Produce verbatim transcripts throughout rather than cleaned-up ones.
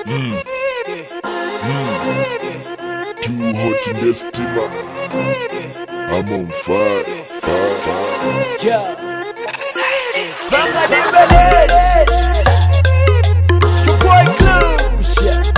Mm. Mm. Too hot in the steamer. I'm on fire, fire, fire. Yeah. Stronger than village. Your boy Clues.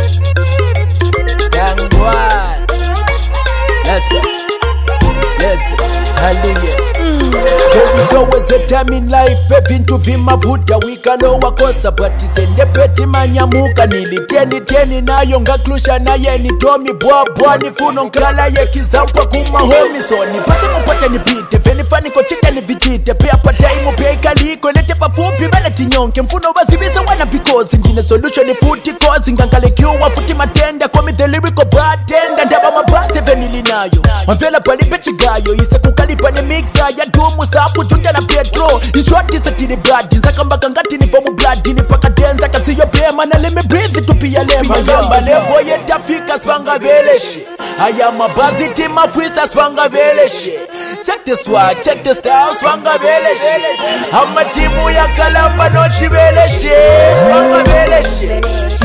Young boy. Let's go. Listen. Hallelujah. There is always a time in life pevin to vimavuta wikalo wakosa but isende peti manyamuka niliteni teni nayo ngaklusha naye ni Tommy bwa bwa nifuno nkala ye kizampa kuma homi so nipate mupate nipite feni fani kochita ni vijite pia pataimu pia ikaliko lete pafupi bala tinyonke mfuno wazibiza wana because njine solution ni futi cause ngangale kiuwa futi matenda kwa mi the lyrical bartender ndaba mabase venili nayo wamvela pali pechigayo ise kukalipa ni mixa ya dumu safu tunda na petro ishoti za tini blood nzaka mbaka ngati ni fomu blood ni paka denza kasi yo pema na let me breathe to pia lema ngamba levo yetafika swanga veleshi haya mabazi tima fuisa swanga veleshi check this one check this style swanga veleshi hama timu ya kalamba no shiveleshi swanga veleshi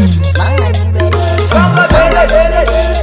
swanga veleshi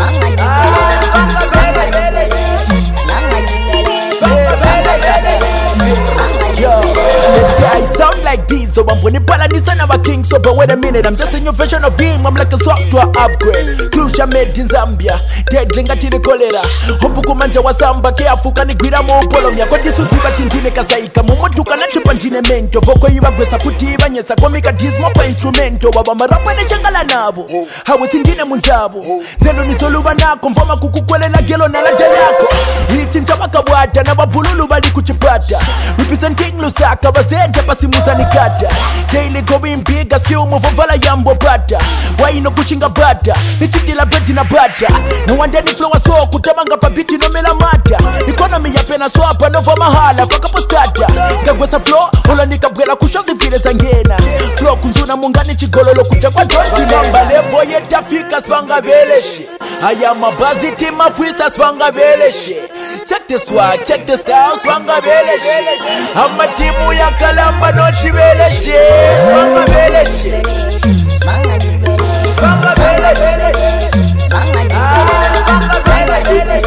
I sound like this, so I'm gonna paladin of a king. So but wait a minute, I'm just a new version of him. I'm like a software upgrade. Clusha made in Zambia, dead dringa tini kolera. Hopu kumanja wa samba, ke afuka ni gwira mo polomya. Kwa disu ziba tintine kasaika, mumutuka na chupa njine mento. Voko iwa gwesa futi iwa nyesa, kwa mika dismo pa instrumento. Waba marapa ne changala nabo, hawe sindine munzabo. Zelo ni soluwa nako, mfama kukukwele la gelo na la jayako. Hiti nchawaka wata, na wabululu bali kuchipata. Representing Lusaka, bazenta pasi musa nikata. Daily going big, a skill move of vala yambo brata. Why you no kushinga brata? Nichiti la beti na brata. No wonder ni flow so kutabanga pa biti no mela mata. Economy ya pena so hapa no for mahala faka postata. Gagwesa flow, ola nikabwela kushozi vile zangena. Flow kunjuna mungani chigololo kuchakwa doji namba levo yetafika swanga veleshi. Haya mabazi tima fuisa swanga veleshi. Check this one, check this style, swanga veleshi. Hama timu ya kalamba no shiveleshi. Swanga veleshi. Swanga veleshi. Swanga veleshi. Swanga veleshi.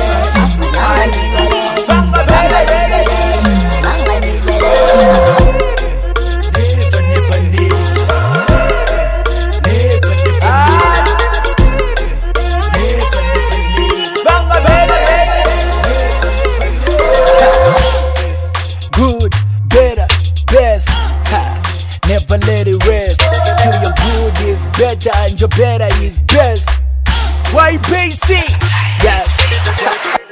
Swanga veleshi. Never, never, never. Never, never, never. Swanga veleshi. Good, better, best. Ha. Never let it rest. Till your good is better and your better is best. Y B C. Yes.